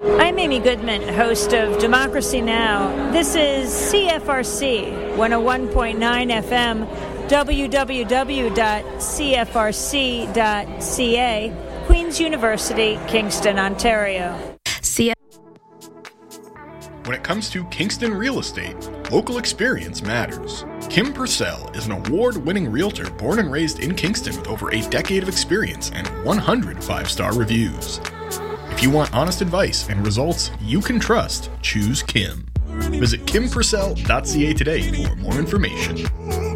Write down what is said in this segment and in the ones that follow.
I'm Amy Goodman, host of Democracy Now! This is CFRC 101.9 FM, www.cfrc.ca, Queen's University, Kingston, Ontario. When it comes to Kingston real estate, local experience matters. Kim Purcell is an award-winning realtor born and raised in Kingston with over a decade of experience and 100 5-star reviews. If you want honest advice and results you can trust, choose Kim. Visit kimpurcell.ca today for more information.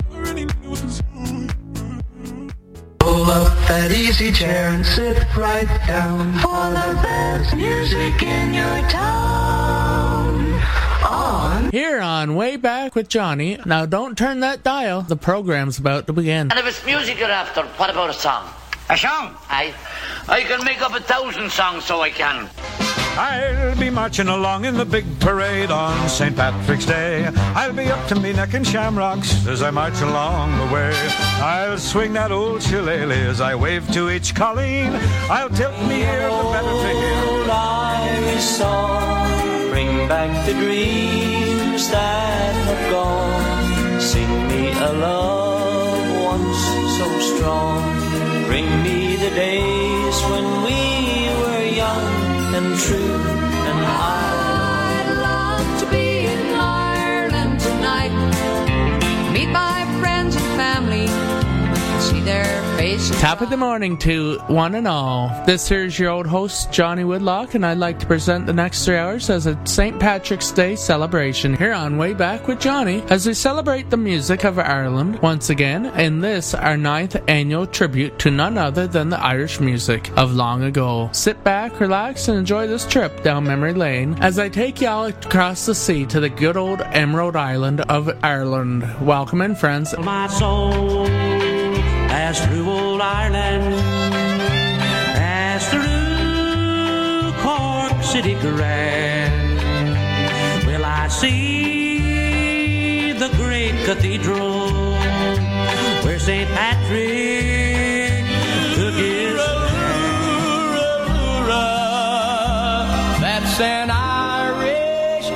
Pull up that easy chair and sit right down. For the best music in your town. Here on Way Back with Johnny. Now don't turn that dial. The program's about to begin. And if it's music you're after, what about a song? A song? I can make up 1,000 songs, so I can. I'll be marching along in the big parade on St. Patrick's Day. I'll be up to me neck in shamrocks as I march along the way. I'll swing that old shillelagh as I wave to each colleen. I'll tilt me ear the better to hear. Old Irish song, bring back the dreams that have gone. Sing me a love once so strong. Bring me the days when we were young and true, and I'd love to be in Ireland tonight. Meet my friends and family, see their faces. Top of the morning to one and all. This here's your old host, Johnny Woodlock, and I'd like to present the next 3 hours as a St. Patrick's Day celebration here on Way Back with Johnny, as we celebrate the music of Ireland once again in this, our 9th annual tribute to none other than the Irish music of long ago. Sit back, relax, and enjoy this trip down memory lane as I take y'all across the sea to the good old Emerald Island of Ireland. Welcome in, friends. My soul as through old Ireland, as through Cork City Grand, will I see the great cathedral where St. Patrick took his that's an Irish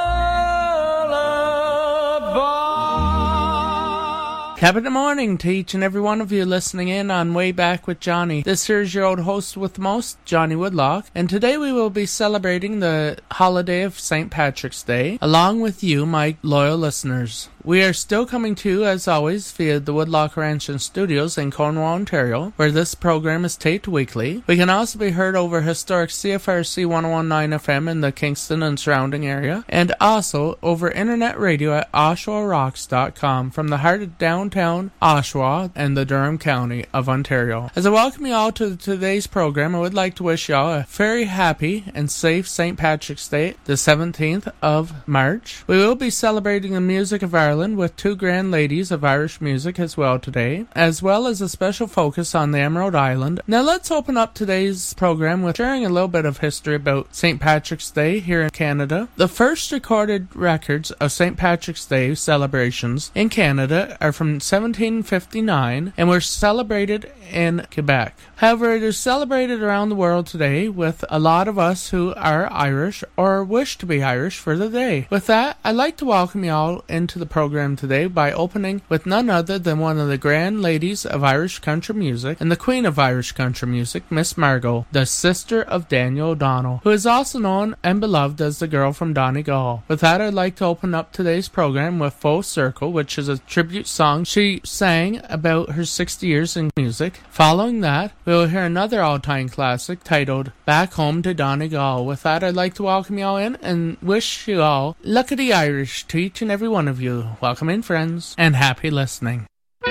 lullaby. Top of the morning to each and every one of you listening in on Way Back with Johnny. This here's your old host with the most, Johnny Woodlock, and today we will be celebrating the holiday of St. Patrick's Day, along with you, my loyal listeners. We are still coming to you, as always, via the Woodlock Ranch and Studios in Cornwall, Ontario, where this program is taped weekly. We can also be heard over historic CFRC 101.9 FM in the Kingston and surrounding area, and also over internet radio at OshawaRocks.com from the heart of downtown Oshawa and the Durham County of Ontario. As I welcome you all to today's program, I would like to wish you all a very happy and safe St. Patrick's Day, the 17th of March. We will be celebrating the music of Ireland with 2 grand ladies of Irish music as well today, as well as a special focus on the Emerald Island. Now let's open up today's program with sharing a little bit of history about St. Patrick's Day here in Canada. The first recorded records of St. Patrick's Day celebrations in Canada are from 1759 and were celebrated in Quebec. However, it is celebrated around the world today with a lot of us who are Irish or wish to be Irish for the day. With that, I'd like to welcome you all into the program today by opening with none other than one of the grand ladies of Irish country music and the queen of Irish country music, Miss Margot, the sister of Daniel O'Donnell, who is also known and beloved as the girl from Donegal. With that, I'd like to open up today's program with Full Circle, which is a tribute song she sang about her 60 years in music. Following that, we will hear another all-time classic titled Back Home to Donegal. With that, I'd like to welcome you all in and wish you all luck of the Irish to each and every one of you. Welcome in, friends, and happy listening.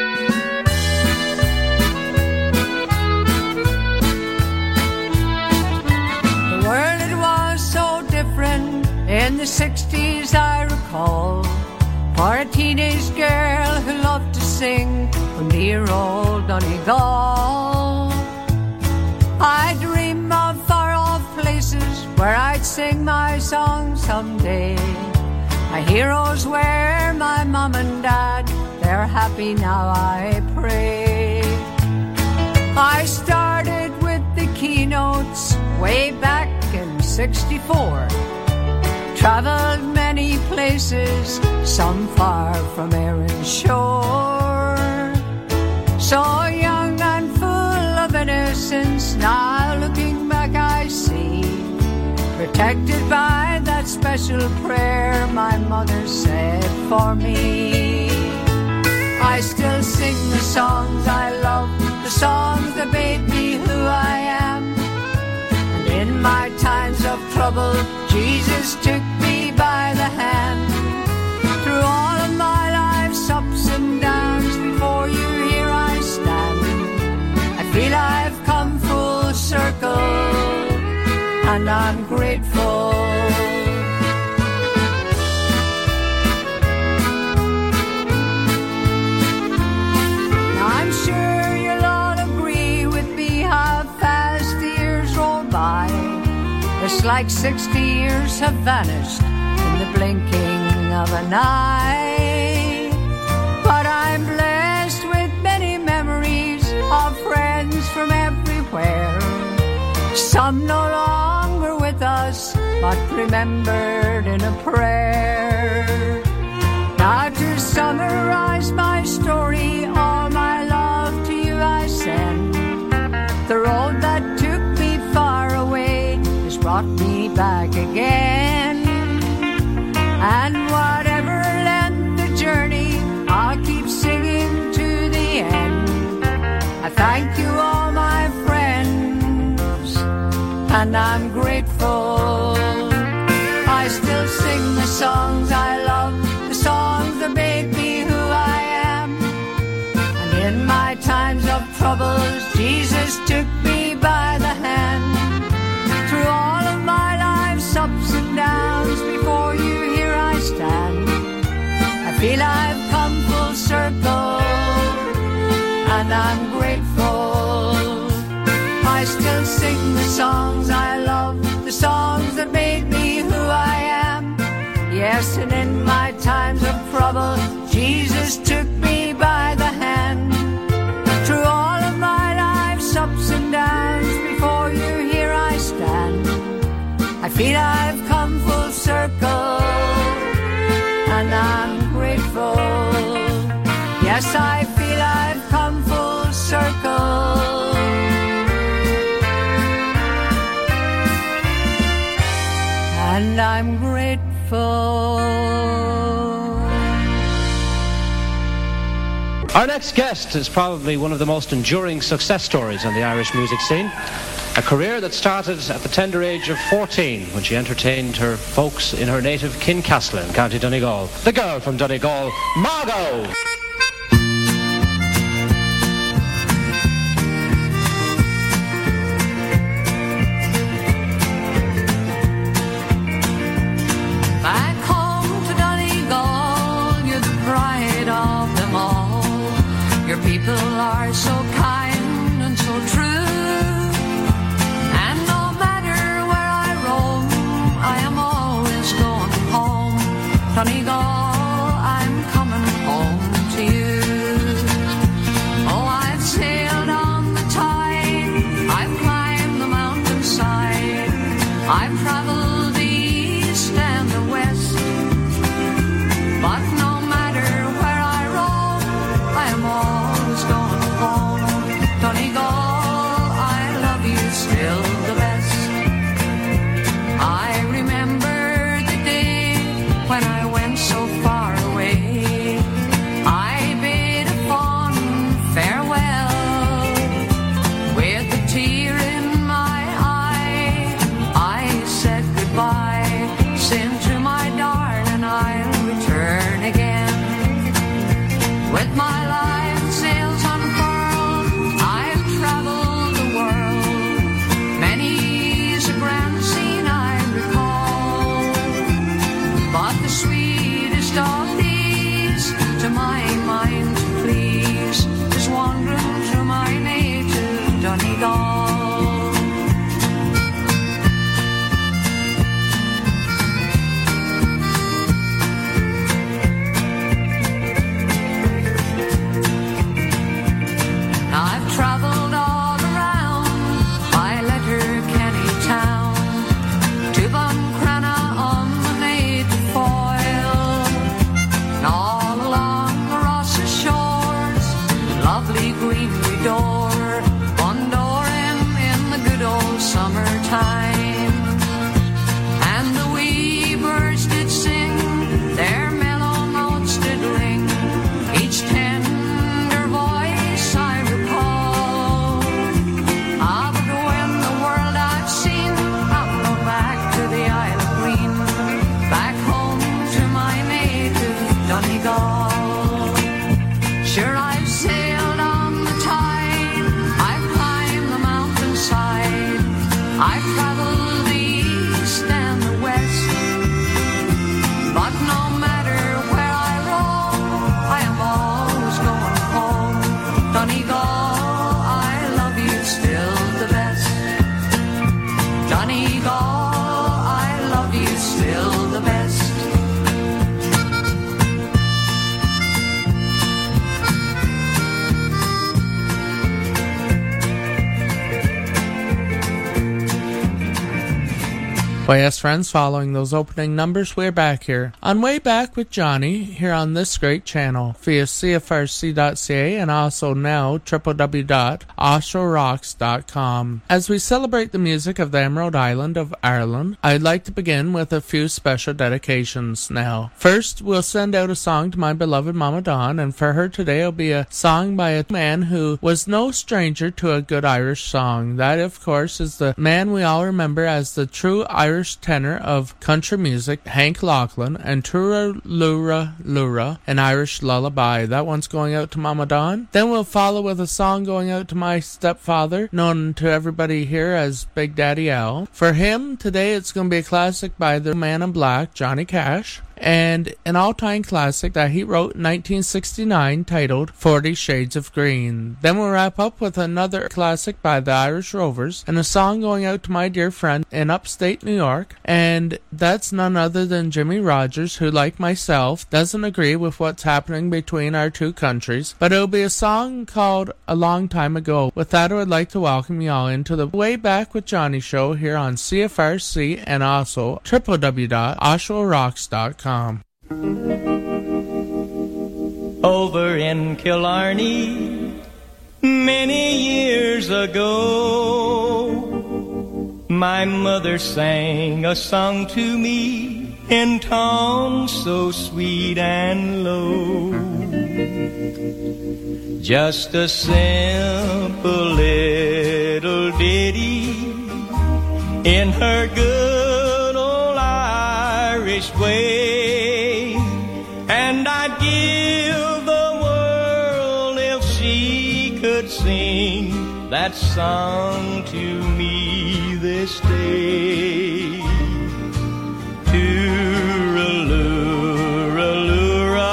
The world, it was so different in the 60s, I recall, for a teenage girl who loved to sing from dear old Donegal. I dream of far-off places where I'd sing my song someday. My heroes were my mom and dad, they're happy now, I pray. I started with the keynotes way back in 64. Traveled many places, some far from Erin's shore. So young and full of innocence, now looking back I see, protected by that special prayer my mother said for me. I still sing the songs I love, the songs that made me who I am. And in my times of trouble, Jesus took me by the hand. Through all of my life's ups and downs, before you here I stand. I feel I've come full circle, and I'm grateful. Now I'm sure you'll all agree with me how fast the years roll by. It's like 60 years have vanished in the blinking of an eye. But I'm blessed with many memories of friends from everywhere. Some no longer with us, but remembered in a prayer. Now to summarize my story, all my love to you I send. The road that took me far away has brought me back again. And whatever length the journey, I'll keep singing to the end. I thank you all my friends, and I'm grateful. I still sing the songs I love, the songs that made me who I am. And in my times of troubles, Jesus took me by the hand. Through all of my life's ups and downs, before you here I stand. I feel I've come full circle, and I'm grateful. I still sing the songs I love, the songs that made me who I am. Yes, and in my times of trouble, Jesus took me by the hand. Through all of my life's ups and downs, before you here I stand. I feel I've come full circle, and I'm grateful. Yes, I feel I've come full circle, and I'm grateful. Our next guest is probably one of the most enduring success stories on the Irish music scene. A career that started at the tender age of 14 when she entertained her folks in her native Kincastle in County Donegal. The girl from Donegal, Margot! Back home to Donegal, you're the pride of them all. Your people are so kind and so true. And no matter where I roam, I am always going home. Donegal, I'm coming home to you. Oh, I've sailed on the tide, I've climbed the mountainside, I've traveled the east and the west. But no matter where I roam, I am always going home. Donegal, I love you still the best. I remember the day when I went so far away. I bid a fond farewell with a tear in my eye. I said goodbye, saying to my darling I'll return again. With my life sails unfurled, I've traveled the world. Many time. And the wee birds did sing, their mellow notes did ring, each tender voice I recall. Ah, but when the world I've seen, I've gone back to the Isle of Green, back home to my native Donegal. Sure, I've sailed on the tide, I've climbed the mountainside, I've traveled the east and the west, but no matter where I roam, I am always going home. Donegal, I love you still the best. Donegal, I love you still the best. Well, yes, friends, following those opening numbers, we're back here on Way Back with Johnny here on this great channel via CFRC.ca and also now www.oshrorocks.com. As we celebrate the music of the Emerald Island of Ireland, I'd like to begin with a few special dedications now. First, we'll send out a song to my beloved Mama Dawn, and for her today it'll be a song by a man who was no stranger to a good Irish song. That, of course, is the man we all remember as the true Irish tenor of country music, Hank Lachlan, and Tura Lura Lura, an Irish lullaby. That one's going out to Mama Dawn. Then we'll follow with a song going out to my stepfather, known to everybody here as Big Daddy Al. For him, today it's going to be a classic by the Man in Black, Johnny Cash, and an all-time classic that he wrote in 1969 titled 40 Shades of Green. Then we'll wrap up with another classic by the Irish Rovers and a song going out to my dear friend in upstate New York, and that's none other than Jimmy Rogers, who, like myself, doesn't agree with what's happening between our two countries, but it'll be a song called A Long Time Ago. With that, I would like to welcome you all into the Way Back with Johnny show here on CFRC and also www.oshrorocks.com. Over in Killarney, many years ago, my mother sang a song to me in tones so sweet and low. Just a simple little ditty in her good old Irish way. And I'd give the world if she could sing that song to me this day. Tooraloo-ra-loo-ra,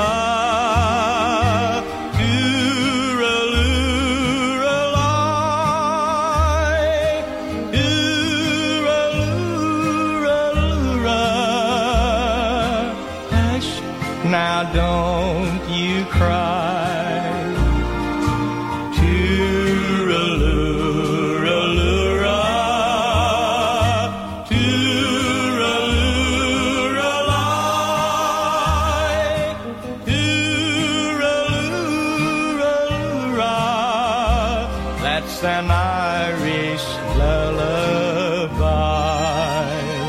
tooraloo-ra-lie, tooraloo-ra-loo-ra. Hush, now don't you cry. An Irish lullaby.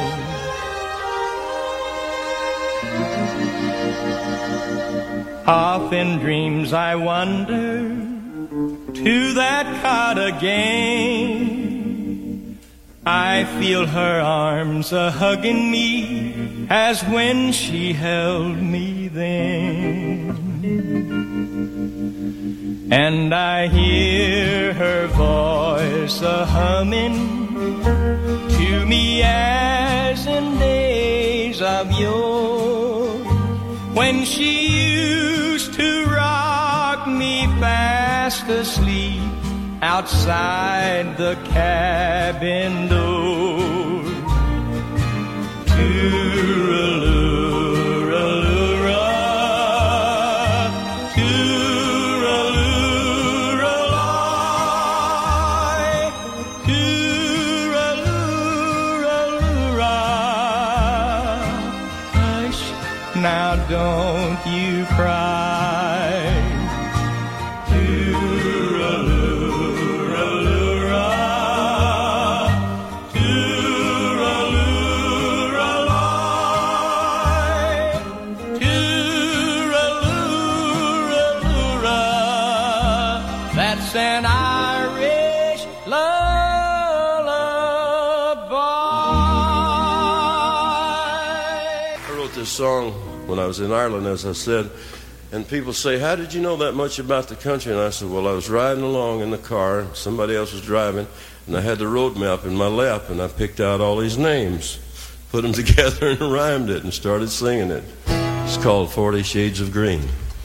Off in dreams I wander to that cot again. I feel her arms a-hugging me as when she held me then. And I hear her voice a-humming to me as in days of yore, when she used to rock me fast asleep outside the cabin door. Tooraloo-ra-loo-ra, tooraloo-ra-lie, tooraloo-ra-loo-ra. Hush, now don't you cry. Tooraloo-ra-loo-ra, tooraloo-ra-lie. song when I was in Ireland, as I said, and people say, how did you know that much about the country? And I said, well, I was riding along in the car, and somebody else was driving, and I had the road map in my lap, and I picked out all these names, put them together and rhymed it and started singing it. It's called 40 Shades of Green.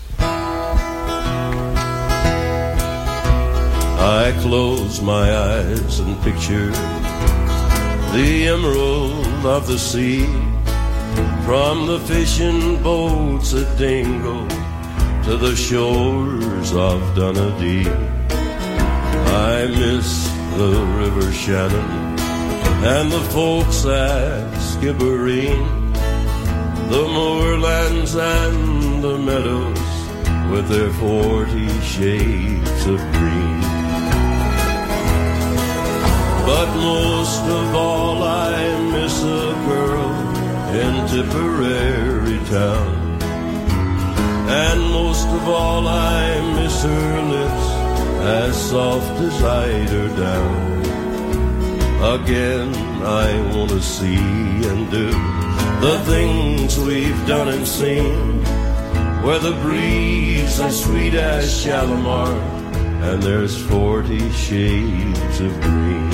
I close my eyes and picture the emerald of the sea, from the fishing boats at Dingle to the shores of Dunedin. I miss the River Shannon and the folks at Skibbereen, the moorlands and the meadows with their 40 shades of green. But most of all I miss a girl in Tipperary town, and most of all I miss her lips as soft as eider down. Again I want to see and do the things we've done and seen, where the breeze is sweet as Shalimar and there's 40 shades of green.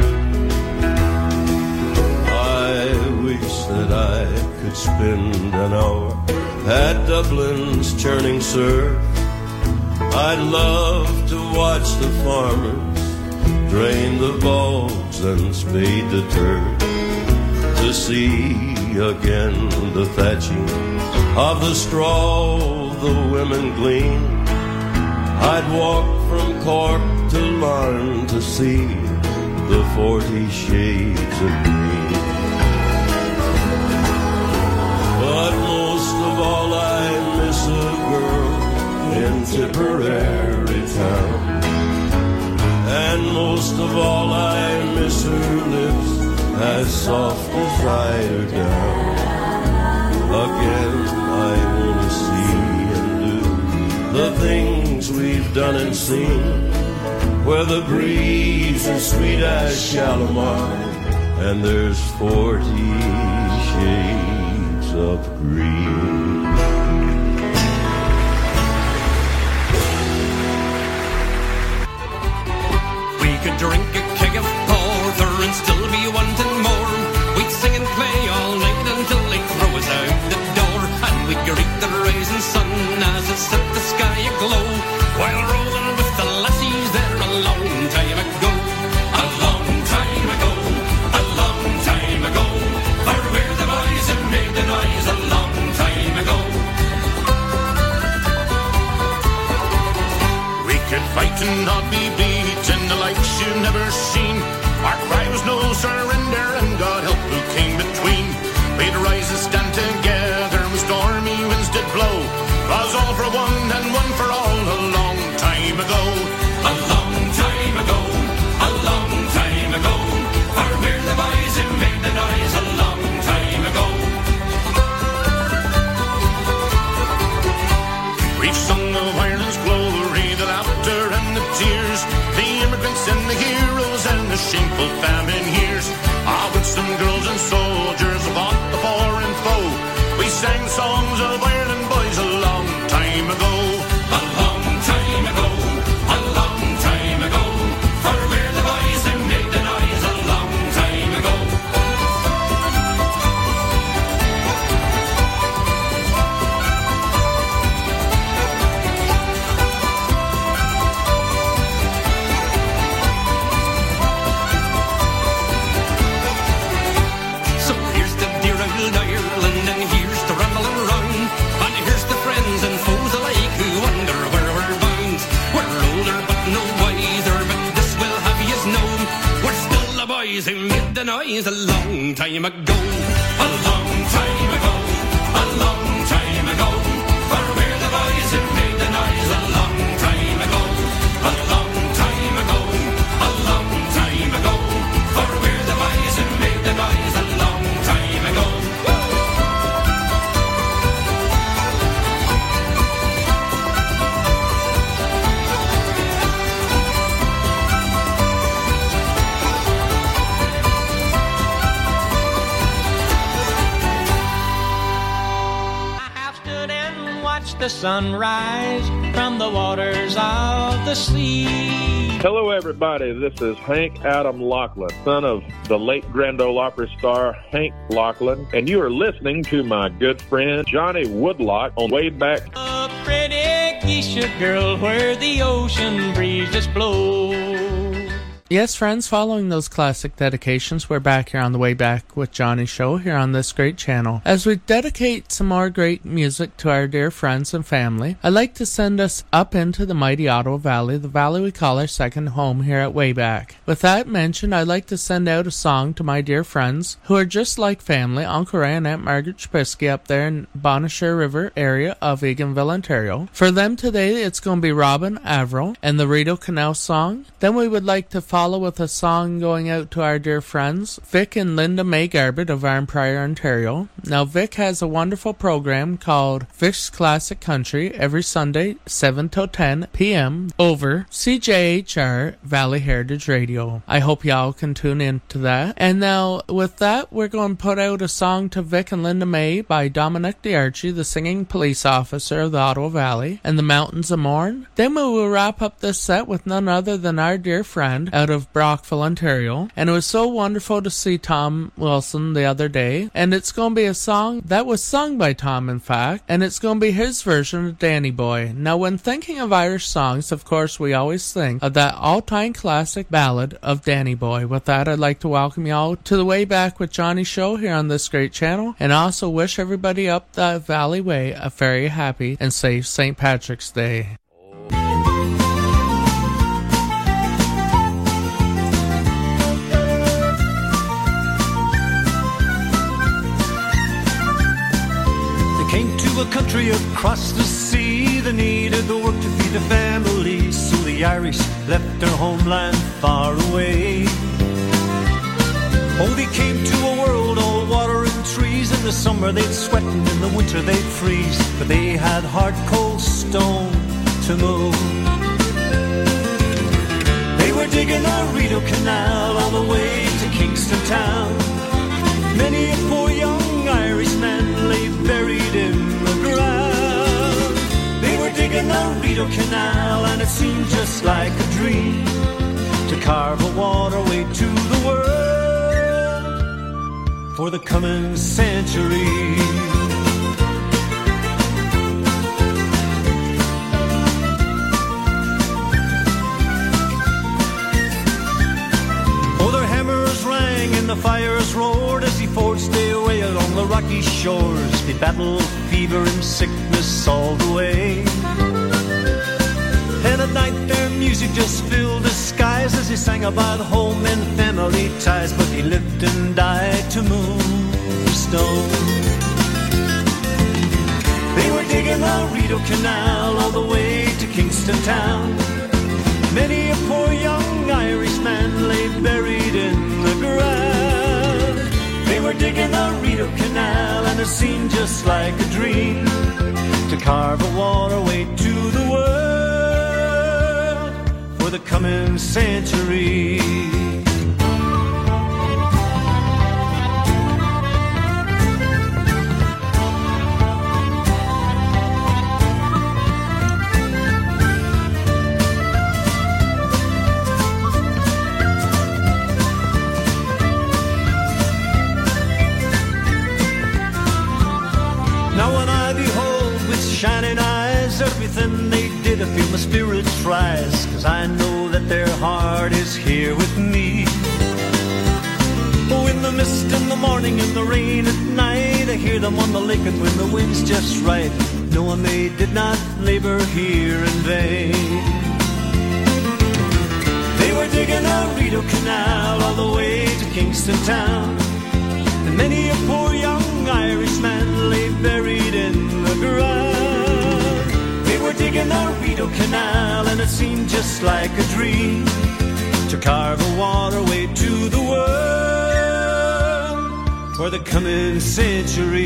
That I could spend an hour at Dublin's churning surf. I'd love to watch the farmers drain the bogs and spade the turf, to see again the thatching of the straw the women glean. I'd walk from Cork to Larne to see the 40 shades of green. But most of all I miss a girl in Tipperary town, and most of all I miss her lips as soft as eider down. Again I want to see and do the things we've done and seen, where the breeze is sweet as Shalimar and there's 40 shades of green. We could drink a keg of porter and still be wanting more. We'd sing and play all night until they throw us out the door, and we'd greet the rising sun as it set the sky aglow, while rolling with the lassies there a long time ago. A long time ago, a long time ago, for we're the boys who made the noise a long time ago. We could fight and not be beaten, the likes you've never seen. Our cry was no surrender, and God help who came between. We'd rise and stand together when stormy winds did blow. 'Twas all for one and one for all a long time ago. A long time ago, a long time ago, for we're the boys who made the noise a long time ago. We've sung of Ireland's glory, the laughter and the tears, the immigrants and the heroes and the shameful famine years. With some girls and soldiers fought the foreign foe, we sang songs of Ireland boys a long time ago. A long time ago, a long time ago, for we're the boys who made the noise a long time ago. So here's the dear old Ireland, and here's the rambling round, and here's the friends and foes alike who wonder where we're bound. We're older but no wiser, but this will have yous know, we're still the boys who made the noise a long time ago. A long time ago, a long time ago, for we're the boys who made the noise a long time ago. A long time ago, a long time ago, for we're the boys who made the noise a long time ago. sunrise from the waters of the sea. Hello, everybody. This is Hank Adam Lachlan, son of the late Grand Ole Opry star Hank Lachlan, and you are listening to my good friend Johnny Woodlock on Way Back. A pretty geisha girl where the ocean breezes blow. Yes, friends, following those classic dedications, we're back here on the Way Back with Johnny show here on this great channel. As we dedicate some more great music to our dear friends and family, I'd like to send us up into the mighty Ottawa Valley, the valley we call our second home here at Way Back. With that mentioned, I'd like to send out a song to my dear friends who are just like family, Uncle Ray and Aunt Margaret Chapisky up there in Bonnechere River area of Eganville, Ontario. For them today, it's going to be Robin Averill and the Rideau Canal song. Then we would like to follow with a song going out to our dear friends, Vic and Linda May Garbett of Arnprior, Ontario. Now, Vic has a wonderful program called Vic's Classic Country every Sunday, 7 till 10 p.m. over CJHR Valley Heritage Radio. I hope y'all can tune in to that. And now, with that, we're going to put out a song to Vic and Linda May by Dominic DiArchie, the singing police officer of the Ottawa Valley, and the Mountains of Mourne. Then we will wrap up this set with none other than our dear friend out of Brockville, Ontario. And it was so wonderful to see Tom Wilson the other day. And it's going to be a song that was sung by Tom, in fact. And it's going to be his version of Danny Boy. Now, when thinking of Irish songs, of course, we always think of that all-time classic ballad of Danny Boy. With that, I'd like to welcome y'all to the Way Back with Johnny show here on this great channel. And also wish everybody up the Valley Way a very happy and safe St. Patrick's Day. Came to a country across the sea that needed the work to feed the family, so the Irish left their homeland far away. Oh, they came to a world all water and trees. In the summer they'd sweat and in the winter they'd freeze, but they had hard cold stone to move. They were digging the Rideau Canal all the way to Kingston town. Many a poor young Irishman lay buried in the ground. They were digging the Rideau Canal and it seemed just like a dream to carve a waterway to the world for the coming century. The fires roared as he forged their way along the rocky shores. They battled fever and sickness all the way. And at night their music just filled the skies as he sang about home and family ties. But he lived and died to move the stone. They were digging the Rideau Canal all the way to Kingston town. Many a poor young Irishman lay buried in the ground. They were digging the Rideau Canal and it seemed just like a dream to carve a waterway to the world for the coming century. Shining eyes, everything they did, I feel my spirits rise, 'cause I know that their heart is here with me. Oh, in the mist in the morning, in the rain at night, I hear them on the lake and when the wind's just right, knowing they did not labor here in vain. They were digging the Rideau Canal all the way to Kingston town, and many a poor young Irishman lay buried in the ground. They were digging the Rideau Canal and it seemed just like a dream to carve a waterway to the world for the coming century.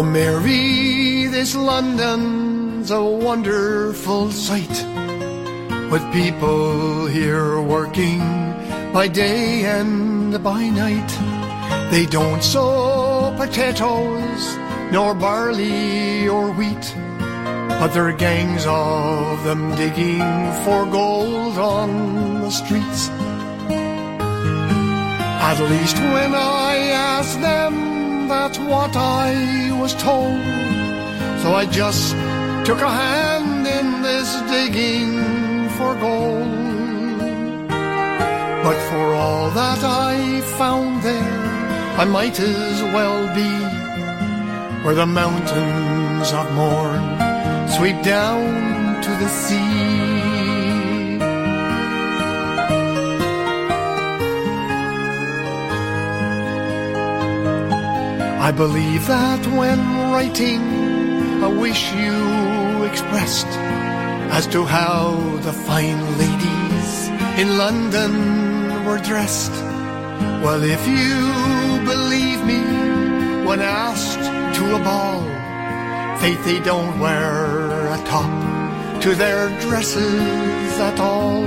Mary, this London's a wonderful sight, with people here working by day and by night. They don't sow potatoes, nor barley or wheat, but there are gangs of them digging for gold on the streets. At least when I asked them, that's what I was told. So I just took a hand in this digging for gold. But for all that I found there, I might as well be where the mountains of Mourne sweep down to the sea. I believe that when writing a wish you expressed as to how the fine ladies in London were dressed. Well, if you believe me, when asked to a ball, faith they don't wear a top to their dresses at all.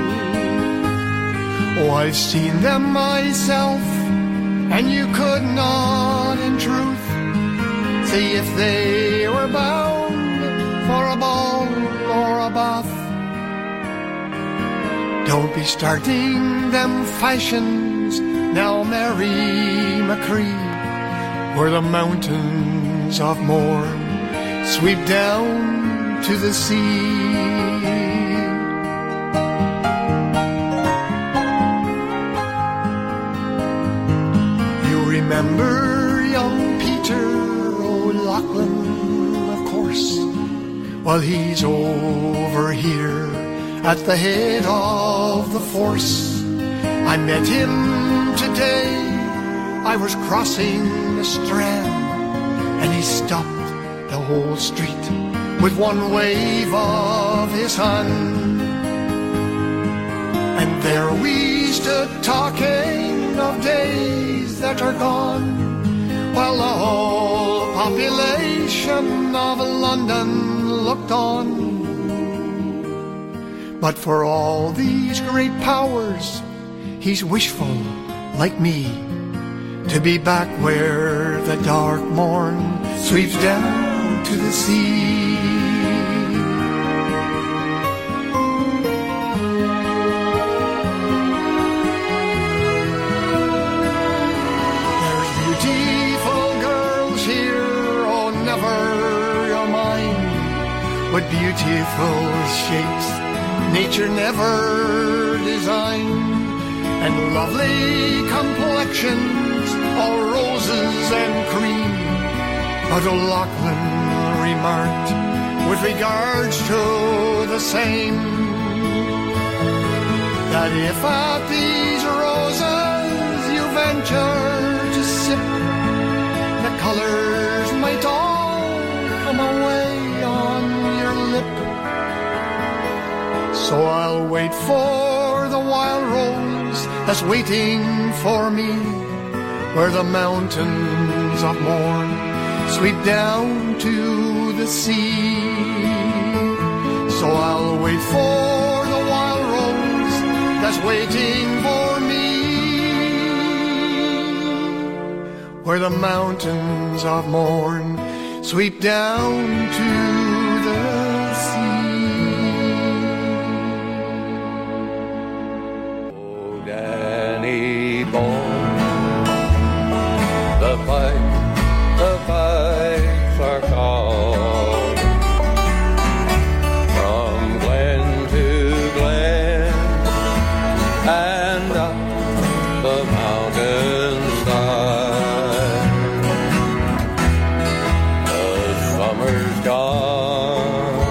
Oh, I've seen them myself, and you could not in truth say if they were bound for a ball or a bath. Don't be starting them fashions now, Mary Machree, where the mountains of Mourne sweep down to the sea. You remember young Peter O'Loughlin, of course. Well, he's over here at the head of the force. I met him today, I was crossing the Strand, and he stopped the whole street with one wave of his hand. And there we stood talking of days that are gone, while the whole population of London looked on. But for all these great powers, he's wishful, like me, to be back where the dark morn sweeps down to the sea. There's beautiful girls here, oh, never you mind, with beautiful shapes nature never designed, and lovely complexions, all roses and cream. But O'Loughlin remarked, with regards to the same, that if at these roses you venture to sip, the colours might all come away on your lip. So I'll wait for the wild rose that's waiting for me, where the mountains of Mourne sweep down to the sea. So I'll wait for the wild rose that's waiting for me, where the mountains of Mourne sweep down to the sea. Danny Boone, the pipes are called from glen to glen and up the mountainside. The summer's gone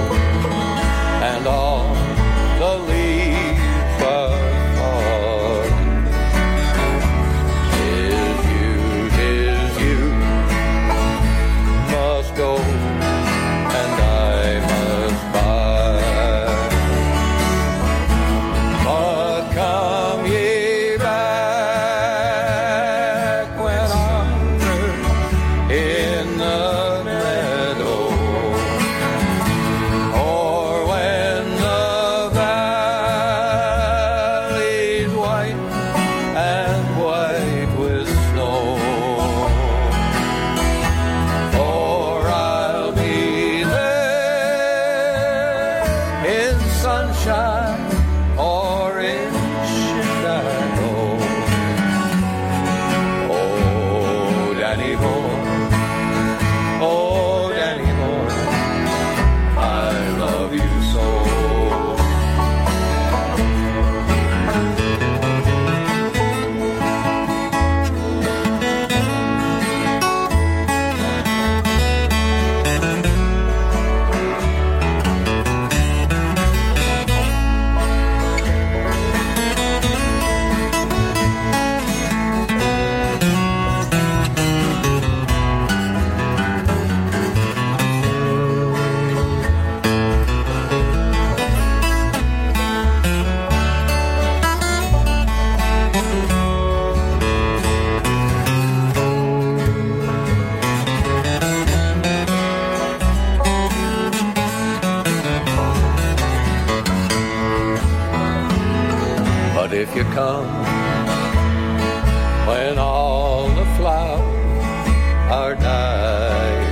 or die.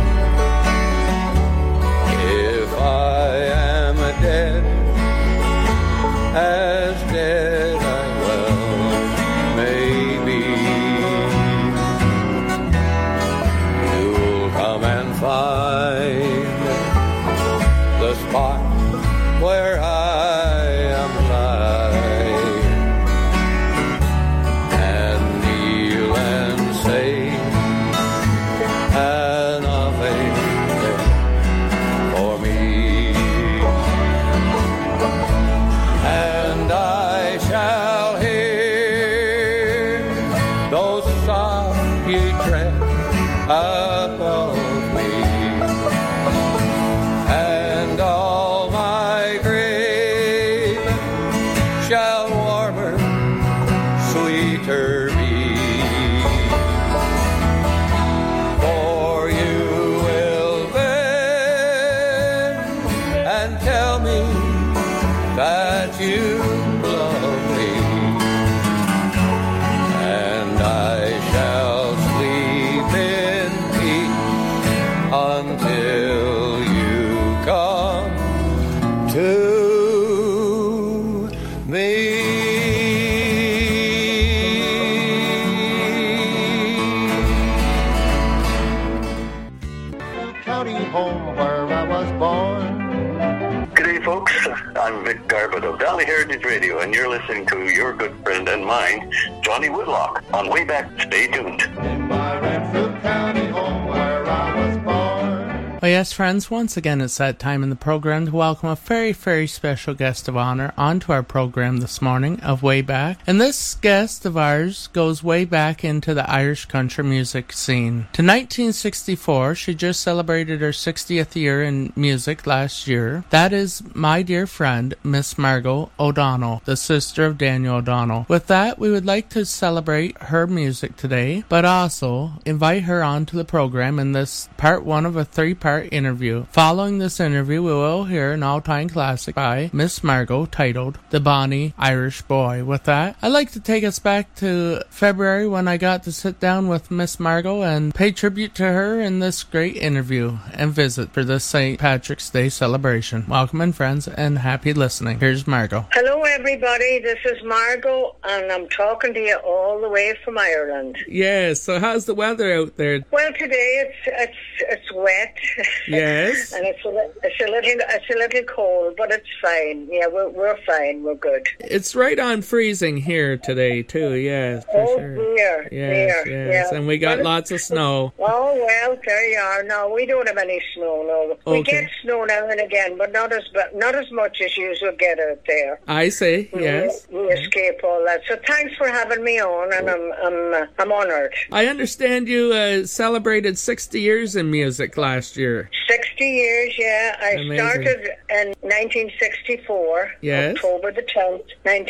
If I am dead, as dead I well may be, you'll come and find the spot where I am lying, and kneel and say an Ave for me, and I shall hear those soft ye tread above me, and all my grave shall warmer, sweeter be, for you will bend and tell me that you love me, and I shall sleep in peace until you come to me. County home where I was born. G'day folks, I'm Vic Garbutt of Valley Heritage Radio, and you're listening to your good friend and mine, Johnny Woodlock, on Way Back. Stay tuned. In my Renfrew County home where I was born. Well, yes, friends, once again it's that time in the program to welcome a very, very special guest of honor onto our program this morning of Way Back. And this guest of ours goes way back into the Irish country music scene. To 1964, she just celebrated her 60th year in music last year. That is my dear friend, Miss Margo O'Donnell, the sister of Daniel O'Donnell. With that, we would like to celebrate her music today, but also invite her onto the program in this part one of a three-part interview. Following this interview, we will hear an all-time classic by Miss Margo titled The Bonnie Irish Boy. With that, I'd like to take us back to February when I got to sit down with Miss Margo and pay tribute to her in this great interview and visit for this St. Patrick's Day celebration. Welcome in, friends, and happy listening. Here's Margo. Hello everybody, this is Margo and I'm talking to you all the way from Ireland. Yes, so how's the weather out there? Well, today it's wet. Yes. And it's a little cold, but it's fine. Yeah, we're fine. We're good. It's right on freezing here today too. Yes, for sure. Dear, yes, dear, yes, yeah. And we got lots of snow. Oh well, there you are. No, we don't have any snow. No, we get snow now and again, but not as much as you will get out there. I see. Yes. We escape all that. So thanks for having me on, and I'm honoured. I understand you celebrated 60 years in music last year. 60 years, yeah. I Amazing. started in 1964, yes. October the 10th,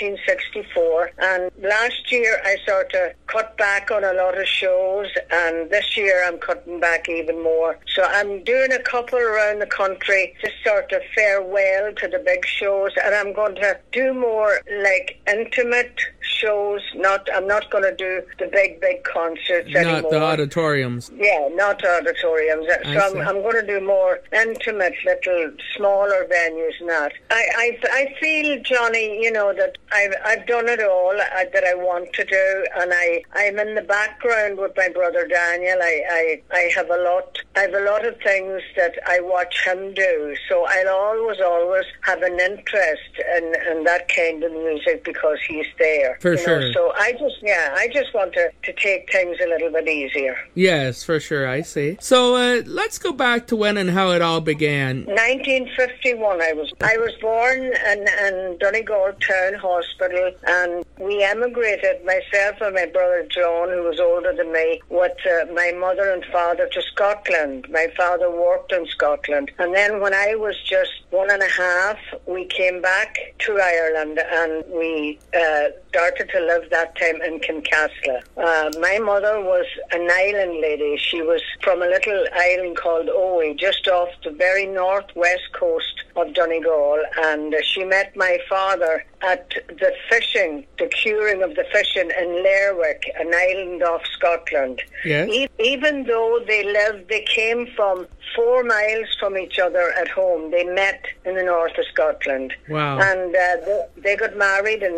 1964. And last year I sort of cut back on a lot of shows, and this year I'm cutting back even more. So I'm doing a couple around the country to sort of farewell to the big shows, and I'm going to do more like intimate shows. I'm not going to do the big concerts anymore. Not the auditoriums. Yeah, not auditoriums. So I'm going to do more intimate, little smaller venues. Not. I feel, Johnny, you know, that I've done it all that I want to do, and I'm in the background with my brother Daniel. I have a lot of things that I watch him do. So I'll always have an interest in that kind of music because he's there. For sure. Know? So I just want to take things a little bit easier. Yes, for sure. I see. So let's go back to when and how it all began. 1951. I was born in Donegal Town Hospital, and we emigrated, myself and my brother John, who was older than me, with my mother and father to Scotland. My father worked in Scotland, and then when I was just 1.5, we came back to Ireland, and we started to live that time in Kincastle. My mother was an island lady. She was from a little island called Owie, just off the very northwest coast of Donegal, and she met my father at the curing of the fishing in Lerwick, an island off Scotland. Yes. Even though they came from 4 miles from each other at home, they met in the north of Scotland. Wow. And they got married in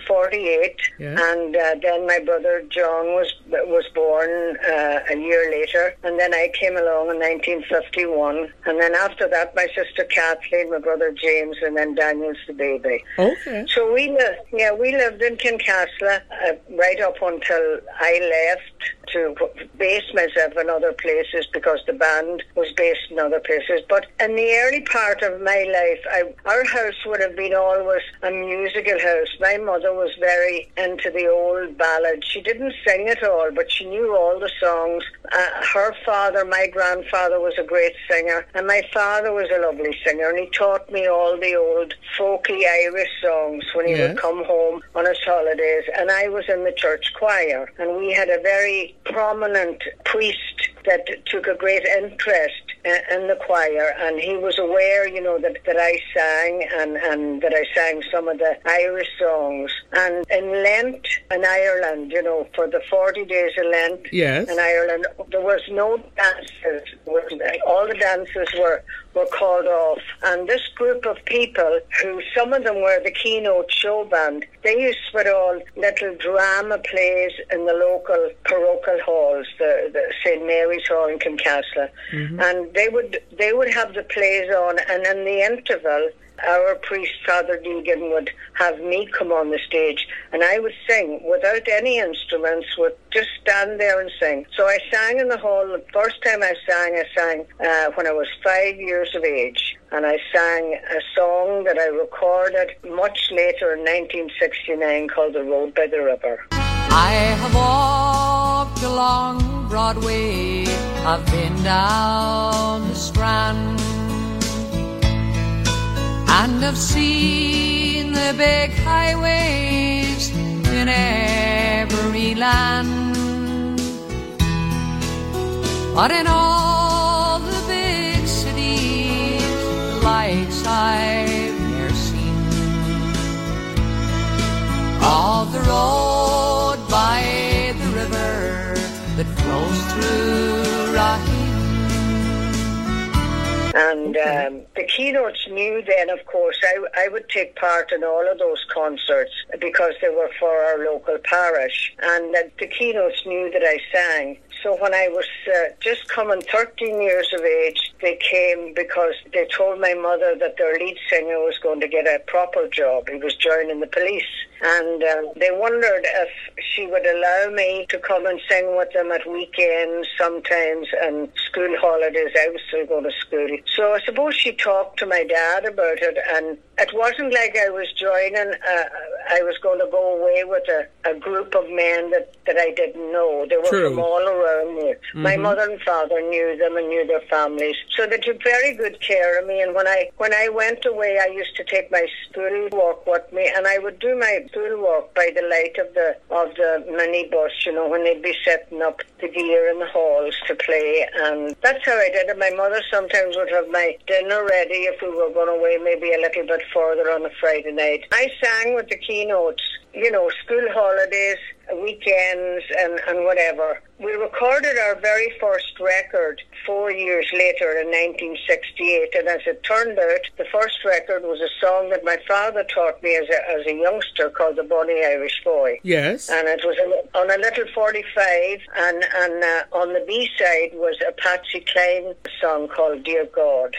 1948, and then my brother John was born a year later, and then I came along in 1951, and then after that my sister Kathleen, my brother James, and then Daniel's the baby. Okay. So we lived in Kincastle right up until I left to base myself in other places because the band was based in other places. But in the early part of my life, our house would have been always a musical house. My mother was very into the old ballads. She didn't sing at all, but she knew all the songs. Her father, my grandfather, was a great singer, and my father was a lovely singer, and he taught me all the old folky Irish songs when he would come home on his holidays. And I was in the church choir, and we had a very prominent priest that took a great interest in the choir, and he was aware, that I sang and that I sang some of the Irish songs. And in Lent in Ireland, for the 40 days of Lent in Ireland, there was no dances. All the dances were called off. And this group of people, who some of them were the keynote show band, they used to put on little drama plays in the local parochial halls, the St. Mary's Hall in Kincastle. Mm-hmm. And they would have the plays on, and in the interval, our priest, Father Deegan, would have me come on the stage, and I would sing without any instruments, would just stand there and sing. So I sang in the hall. The first time I sang when I was 5 years of age, and I sang a song that I recorded much later in 1969 called The Road by the River. I have walked along Broadway, I've been down the Strand, and I've seen the big highways in every land. But in all the big cities, the likes I've ne'er seen of the road by the river that flows through Rahim. And the keynotes knew then, of course, I would take part in all of those concerts because they were for our local parish. And the keynotes knew that I sang. So when I was just coming 13 years of age, they came because they told my mother that their lead singer was going to get a proper job. He was joining the police. And they wondered if she would allow me to come and sing with them at weekends sometimes, and school holidays. I was still going to school. So I suppose she talked to my dad about it, and it wasn't like I was joining, I was going to go away with a group of men that I didn't know. They were from all around me. Mm-hmm. My mother and father knew them and knew their families. So they took very good care of me. And when I went away, I used to take my school walk with me, and I would do my school walk by the light of the minibus, when they'd be setting up the gear in the halls to play. And that's how I did it. My mother sometimes would have my dinner ready if we were going away maybe a little bit further on a Friday night. I sang with the keynotes, school holidays, weekends, and whatever. We recorded our very first record 4 years later in 1968, and as it turned out, the first record was a song that my father taught me as a youngster called The Bonny Irish Boy. Yes. And it was on a little 45, and on the B-side was a Patsy Cline song called Dear God.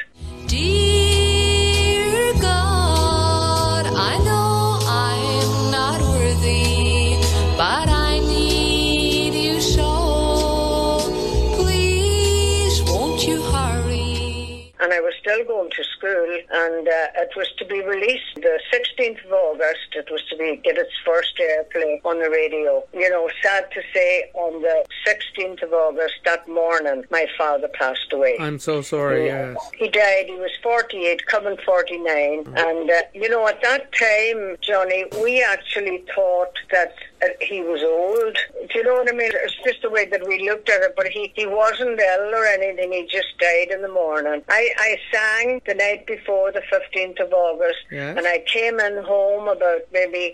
Dear God, I know I'm not worthy, but I need you so. Please, won't you hurry? And I was still going to school, and it was to be released the 16th of August. It was to get its first airplay on the radio. You know, sad to say, on the 16th of August, that morning, my father passed away. I'm so sorry, yes. He died. He was 48, coming 49. And, you know, at that time, Johnny, we actually thought that he was old. Do you know what I mean? It's just the way that we looked at it, but he wasn't ill or anything. He just died in the morning. I sang the night before the 15th of August, and I came in home about maybe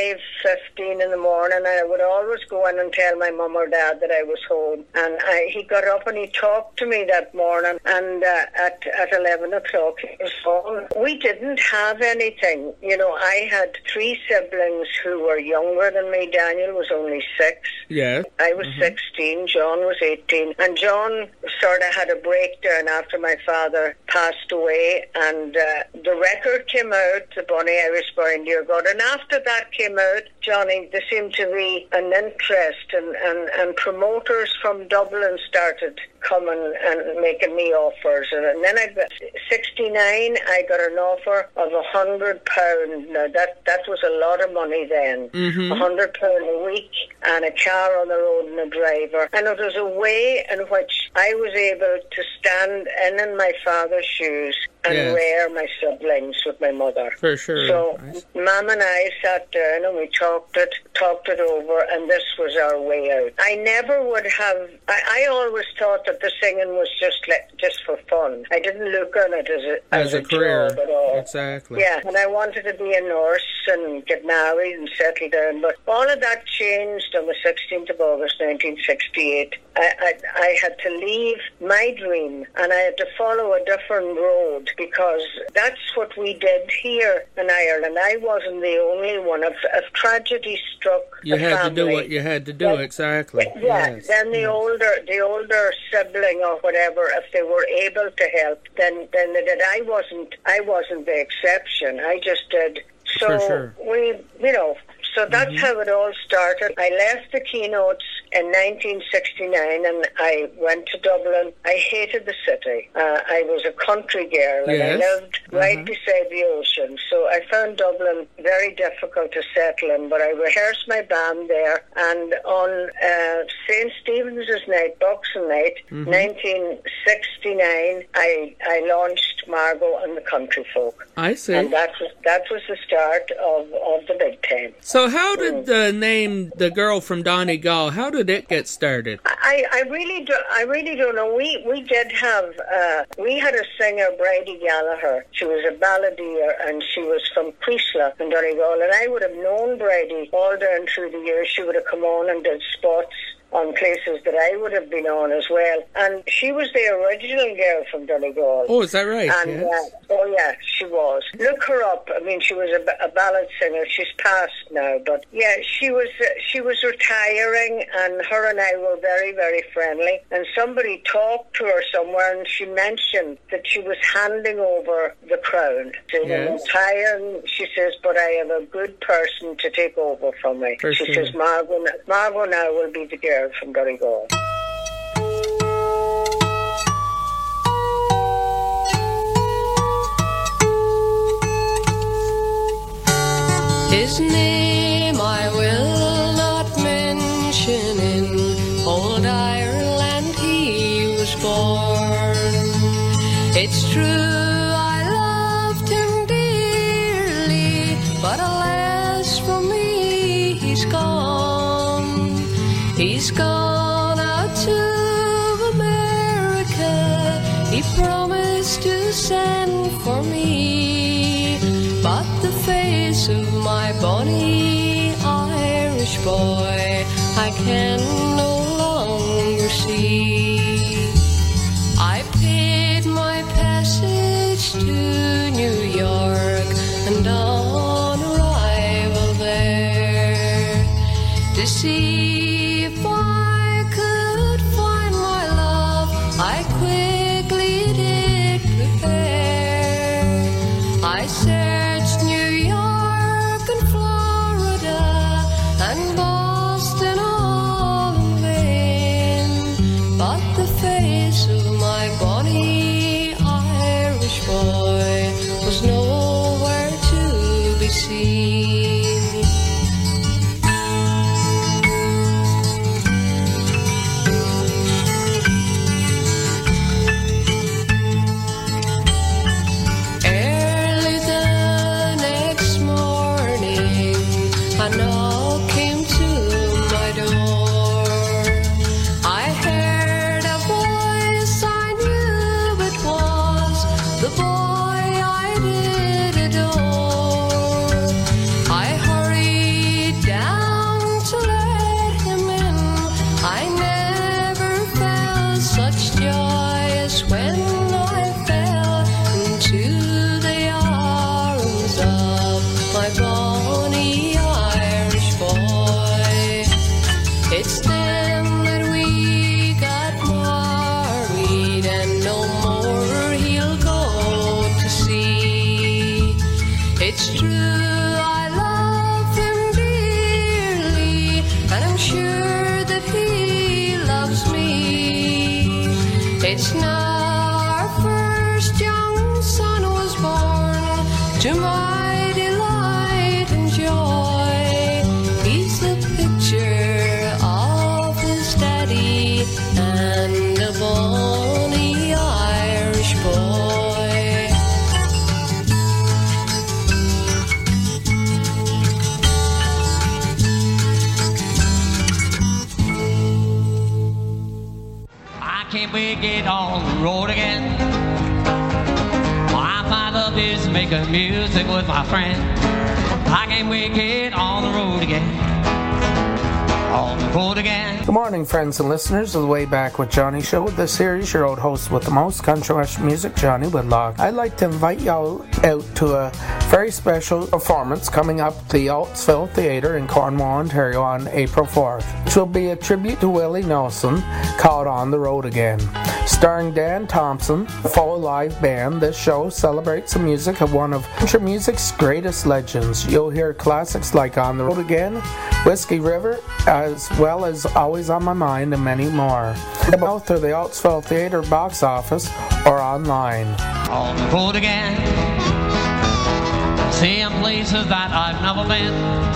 5:15 in the morning, and I would always go in and tell my mum or dad that I was home. And he got up and he talked to me that morning, and at 11 o'clock he was home. We didn't have anything. You know, I had 3 siblings who were younger than me. Daniel was only 6. Yeah. I was 16. John was 18. And John sort of had a breakdown after my father passed away. And the record came out, The Bonnie Irish Boy in Dear God. And after that came out, Johnny, there seemed to be an interest, and promoters from Dublin started coming and making me offers. And then at 69, I got an offer of £100. Now, that was a lot of money then. £100 a week, and a car on the road and a driver. And it was a way in which I was able to stand in my father's shoes and rear my siblings with my mother. For sure. So Mum and I sat down and we talked it over, and this was our way out. I never would have. I always thought that the singing was just for fun. I didn't look on it as a career job at all. Exactly. Yeah, and I wanted to be a nurse and get married and settle down, but all of that changed on the 16th of August 1968. I had to leave my dream, and I had to follow a different road, because that's what we did here in Ireland. I wasn't the only one. If tragedy struck you had family, to do what you had to do, exactly. Yeah, then the older sibling or whatever, if they were able to help, then they did. I wasn't the exception. I just did. So for sure. So that's how it all started. I left the Keynotes in 1969 and I went to Dublin. I hated the city. I was a country girl and I lived right beside the ocean. So I found Dublin very difficult to settle in, but I rehearsed my band there. And on St. Stephen's Night, Boxing Night, 1969, I launched Margot and the Country Folk. I see. And that was the start of the big time. So how did the name The Girl from Donegal, how did it get started? I really don't know. We did have we had a singer, Bridie Gallagher. She was a balladeer and she was from Creeslough in Donegal, and I would have known Bridie all down through the years. She would have come on and did spots on places that I would have been on as well. And she was the original girl from Donegal. Oh, is that right? And, yes. She was. Look her up. I mean, she was a ballad singer. She's passed now, but yeah, she was retiring, and her and I were very, very friendly. And somebody talked to her somewhere, and she mentioned that she was handing over the crown. She was retiring, she says, but I have a good person to take over from me. She says, Margot now will be the girl from Donegal. His name I will not mention. In old Ireland he was born. It's true I loved him dearly, but alas for me he's gone. He's gone out to America. He promised to send for me, but the face of my bonny Irish boy I can no longer see. I paid my passage to New York, and on arrival there, to see if I could find my love, I quickly did prepare. I searched New York and Florida and Boston all in vain, but the face of my bonny Irish can't we get on the road again? My love is making music with my friend. Why can't we get on the road again? On the road again. Good morning, friends and listeners of the Way Back with Johnny show. This here is your old host with the most, country western music, Johnny Woodlock. I'd like to invite y'all out to a very special performance coming up at the Altesville Theatre in Cornwall, Ontario on April 4th, which will be a tribute to Willie Nelson called On the Road Again. Starring Dan Thompson, a full live band, this show celebrates the music of one of country music's greatest legends. You'll hear classics like On the Road Again, Whiskey River, as well as Always on My Mind, and many more. Both through the Altesville Theatre box office or online. On the road again, seeing places that I've never been,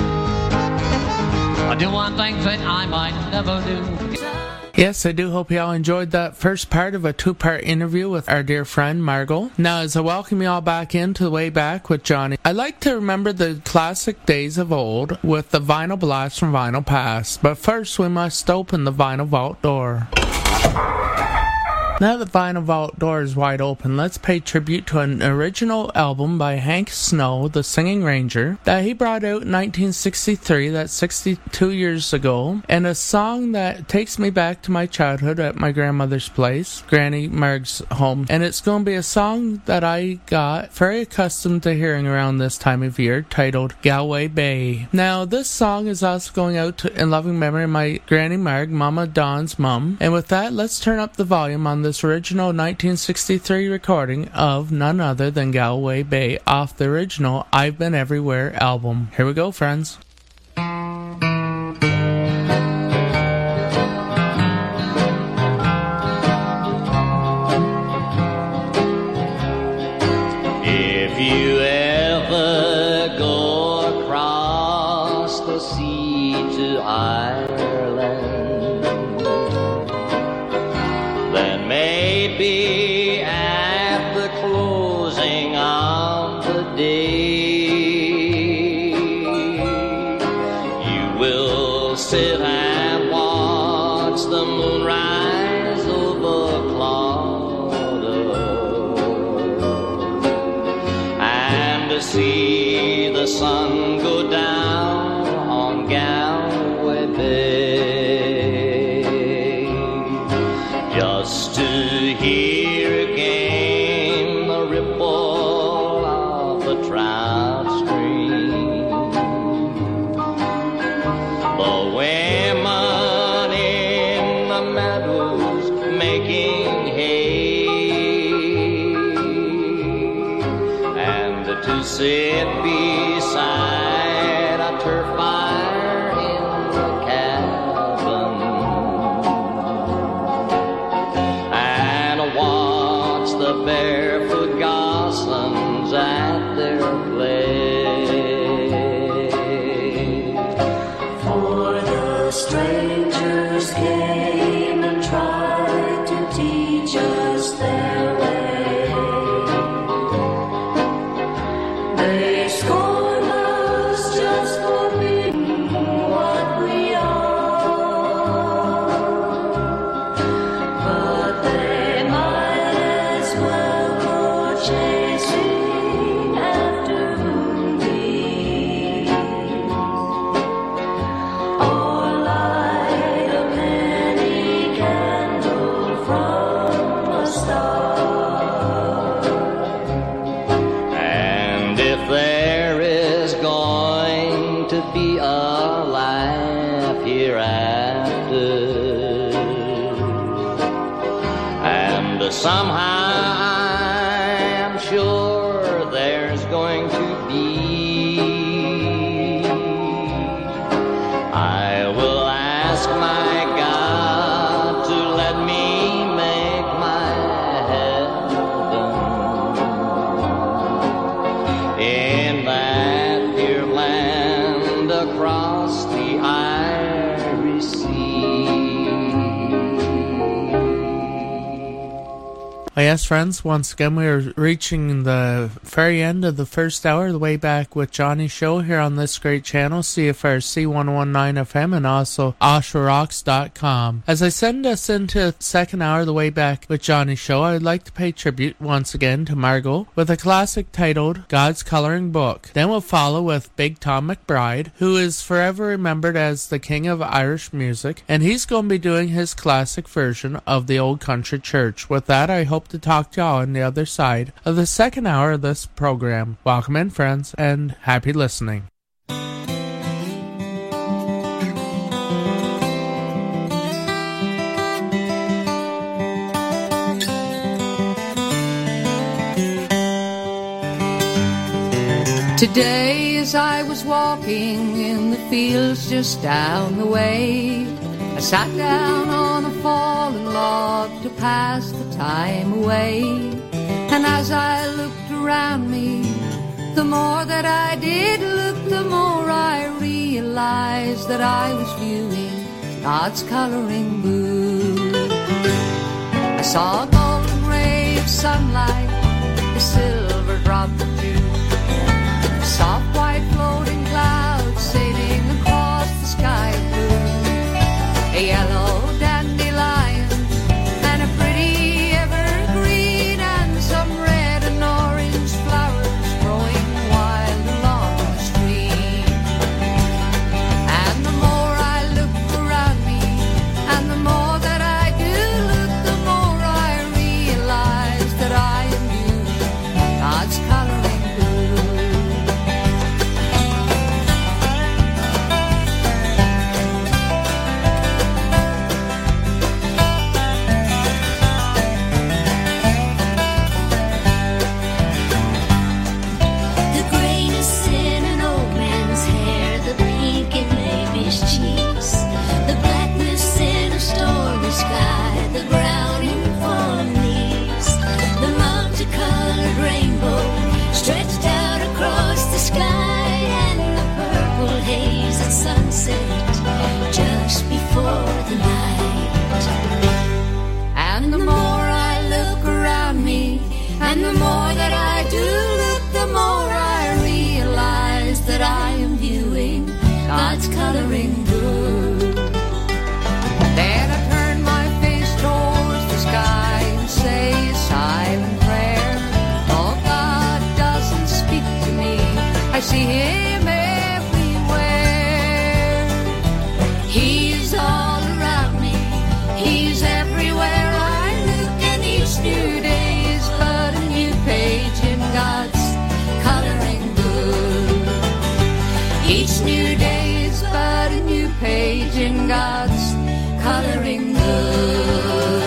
I do one thing that I might never do. Yes, I do hope y'all enjoyed that first part of a two-part interview with our dear friend Margot. Now, as I welcome y'all back into the Way Back with Johnny, I like to remember the classic days of old with the vinyl blast from Vinyl Past. But first, we must open the vinyl vault door. Now that Vinyl Vault door is wide open, let's pay tribute to an original album by Hank Snow, the Singing Ranger, that he brought out in 1963, that's 62 years ago, and a song that takes me back to my childhood at my grandmother's place, Granny Marg's home, and it's going to be a song that I got very accustomed to hearing around this time of year, titled Galway Bay. Now, this song is also going out to, in loving memory of my Granny Marg, Mama Dawn's mum, and with that, let's turn up the volume on this original 1963 recording of none other than Galway Bay off the original I've Been Everywhere album. Here we go, friends. If you ever go across the sea to Ireland, maybe at the closing of the day, you will sit and watch the moon rise over Clonard, and to see the sun go down on Galway Bay. Just to hear again the ripple of the trout stream, the women in the meadows making hay, and to sit beside a turf fire in the cabin, the barefoot goslings at their play. For the strangers came and tried to teach us their way. They scorned us just for being what we are, but they might chasing after moonbeams, or light a penny candle from a star. And if there is going to be a life hereafter, and somehow sure there's going to be, I will ask my God to let me make my heaven in that dear land across the Irish Sea. Yes, friends, once again we are reaching the very end of the first hour of the Way Back with Johnny show here on this great channel, CFRC 119 FM, and also OshaRocks.com. As I send us into the second hour of the Way Back with Johnny show, I would like to pay tribute once again to Margot with a classic titled God's Coloring Book. Then we'll follow with Big Tom McBride, who is forever remembered as the king of Irish music, and he's going to be doing his classic version of the Old Country Church. With that, I hope to talk to y'all on the other side of the second hour of this program. Welcome in, friends, and happy listening. Today as I was walking in the fields just down the way, I sat down on a fallen log to pass the time away. And as I looked around me, the more that I did look, the more I realized that I was viewing God's coloring book. I saw a golden ray of sunlight, a silver drop of dew, soft white floating clouds sailing across the sky blue, a yellow dandelion and a pretty evergreen, and some red and orange flowers growing wild along the stream. And the more I look around me, and the more that I do look, the more I realize that I am viewing God's coloring book. Just before the night. And the more I look around me, and the more that I do look, the more I realize that I am viewing God's coloring book. Then I turn my face towards the sky and say a silent prayer. Oh, God doesn't speak to me, I see Him He's all around me, He's everywhere I look, and each new day is but a new page in God's coloring book. Each new day is but a new page in God's coloring book.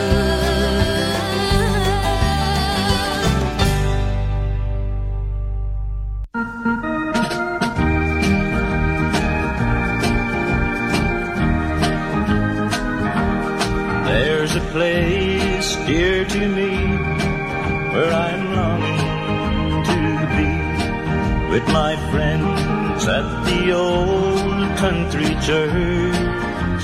There's a place dear to me where I'm longing to be, with my friends at the old country church.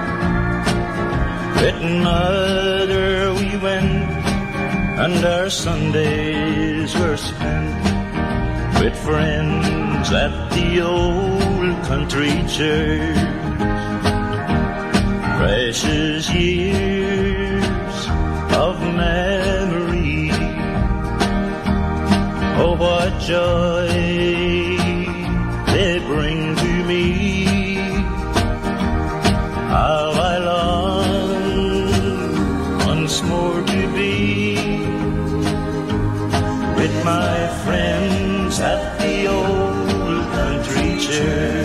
With Mother we went, and our Sundays were spent with friends at the old country church. Precious years of memory, oh what joy they bring to me. How I long once more to be with my friends at the old country church.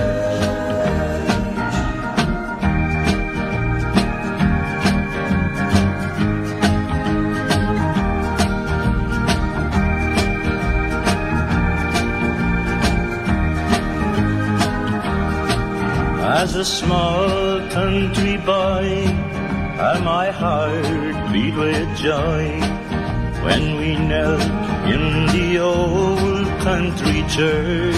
As a small country boy, how my heart beat with joy when we knelt in the old country church,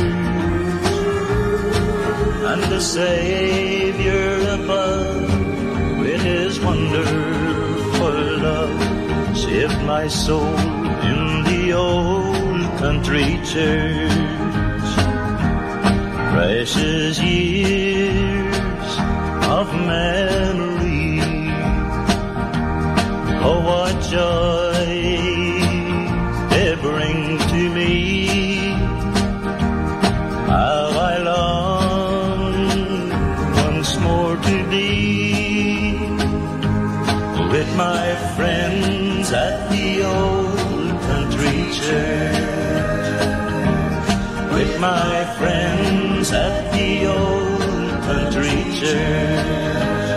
and the Savior above with His wonderful love saved my soul in the old country church. Precious years of memory. Oh, what joy they bring to me. How I long once more to be with my friends at the old country church. With my friends at the old country church.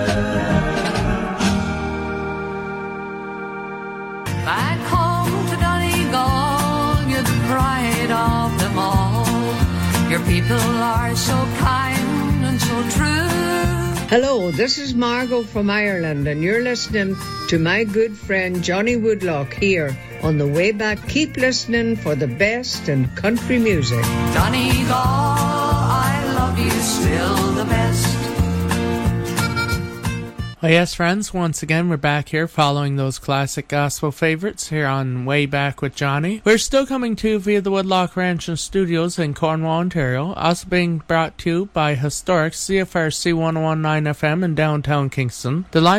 Back home to Donegal, you're the pride of them all. Your people are so kind and so true. Hello, this is Margot from Ireland, and you're listening to my good friend Johnny Woodlock here on the way back. Keep listening for the best in country music. Donegal, I love you, still the best. Well, yes, friends, once again, we're back here following those classic gospel favorites here on Way Back with Johnny. We're still coming to you via the Woodlock Ranch and Studios in Cornwall, Ontario, also being brought to you by historic CFRC 101.9 FM in downtown Kingston. The line